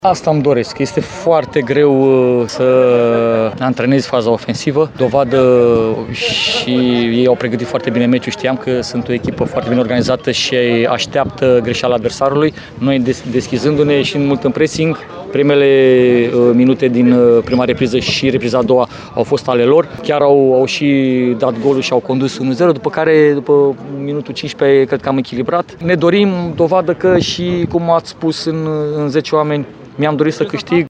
Asta îmi doresc. Este foarte greu să antrenezi faza ofensivă. Dovadă și ei au pregătit foarte bine meciul. Știam că sunt o echipă foarte bine organizată și așteaptă greșeala adversarului. Noi deschizându-ne și mult în pressing, primele minute din prima repriză și repriza a doua au fost ale lor. Chiar au și dat golul și au condus 1-0, după care, după minutul 15, cred că am echilibrat. Ne dorim dovadă că și, cum ați spus în 10 oameni, mi-am dorit să câștig.